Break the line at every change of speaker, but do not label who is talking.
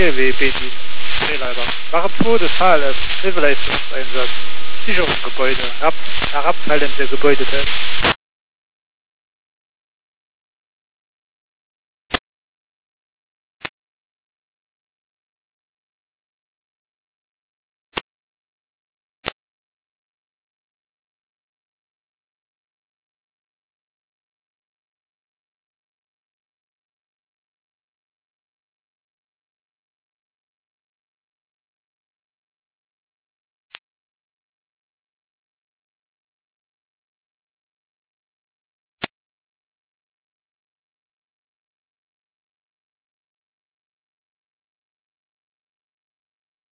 GW Berlin. Drehleiter. Wache 2 des HLF. Hilfeleistungseinsatz. Sicherungsgebäude. Herabfallende Gebäudeteile.